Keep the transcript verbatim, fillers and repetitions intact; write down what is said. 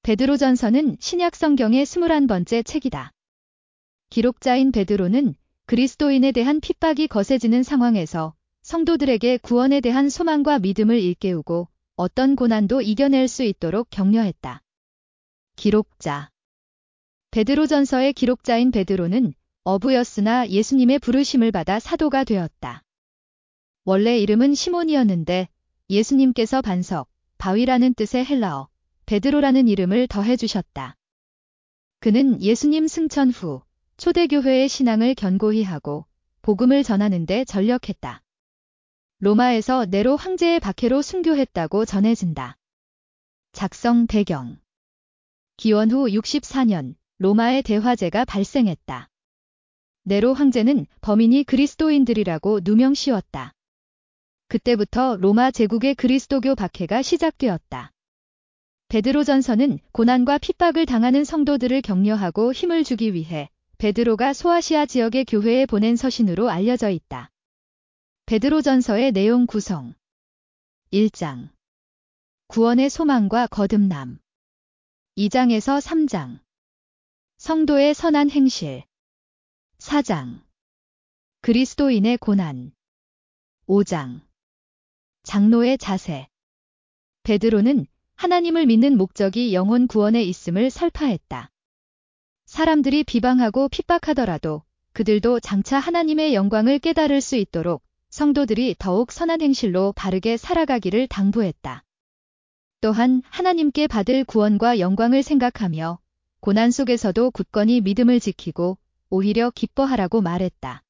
베드로전서는 신약 성경의 스물한 번째 책이다. 기록자인 베드로는 그리스도인에 대한 핍박이 거세지는 상황에서 성도들에게 구원에 대한 소망과 믿음을 일깨우고 어떤 고난도 이겨낼 수 있도록 격려했다. 기록자 베드로전서의 기록자인 베드로는 어부였으나 예수님의 부르심을 받아 사도가 되었다. 원래 이름은 시몬이었는데 예수님께서 반석, 바위라는 뜻의 헬라어, 베드로라는 이름을 더해주셨다. 그는 예수님 승천 후 초대교회의 신앙을 견고히 하고 복음을 전하는 데 전력했다. 로마에서 네로 황제의 박해로 순교했다고 전해진다. 작성 배경 기원 후 육십사 년 로마의 대화재가 발생했다. 네로 황제는 범인이 그리스도인들이라고 누명 씌웠다. 그때부터 로마 제국의 그리스도교 박해가 시작되었다. 베드로전서는 고난과 핍박을 당하는 성도들을 격려하고 힘을 주기 위해 베드로가 소아시아 지역의 교회에 보낸 서신으로 알려져 있다. 베드로전서의 내용 구성 일 장 구원의 소망과 거듭남 이 장에서 삼 장 성도의 선한 행실 사 장 그리스도인의 고난 오 장 장로의 자세 베드로는 하나님을 믿는 목적이 영혼 구원에 있음을 설파했다. 사람들이 비방하고 핍박하더라도 그들도 장차 하나님의 영광을 깨달을 수 있도록 성도들이 더욱 선한 행실로 바르게 살아가기를 당부했다. 또한 하나님께 받을 구원과 영광을 생각하며 고난 속에서도 굳건히 믿음을 지키고 오히려 기뻐하라고 말했다.